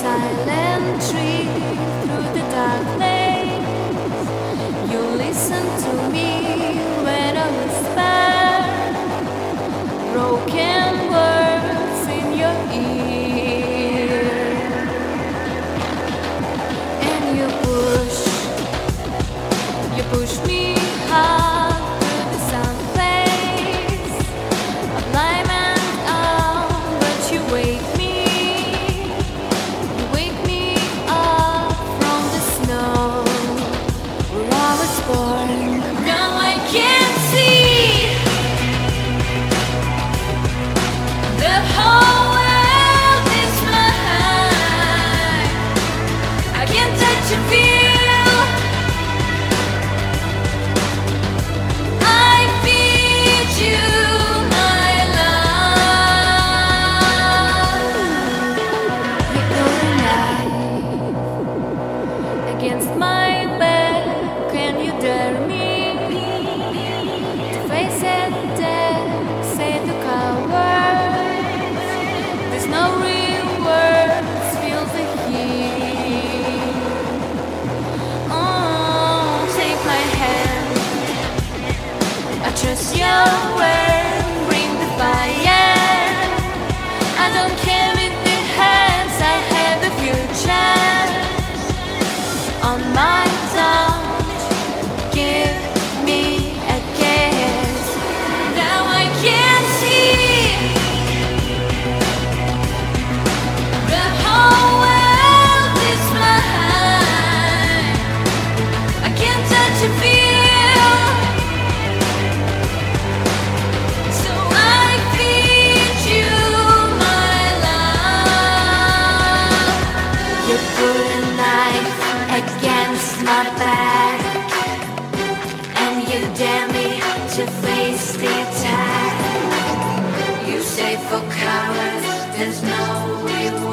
silent tree through the dark lane. You listen to me when I whisper broken words in your ear, and you push me hard through the sun place. I'm blind and out, but you wake me up from the snow where I was born. Now I can see the whole world is mine. I can touch and feel. I feed you my love. Ignore the night against my bed. Can you dare me to face it dead? Say the cowards. There's no real words. Feel the heat. Oh, take my hand. I trust your word. Bring the fire. I don't care if it hurts. I have the future on my tongue. Give me a kiss. Now I can see the whole world is mine. I can touch and feel. So I feed you my love. You put a knife against my back, and you dare me to face the attack. You say for cowards there's no reward.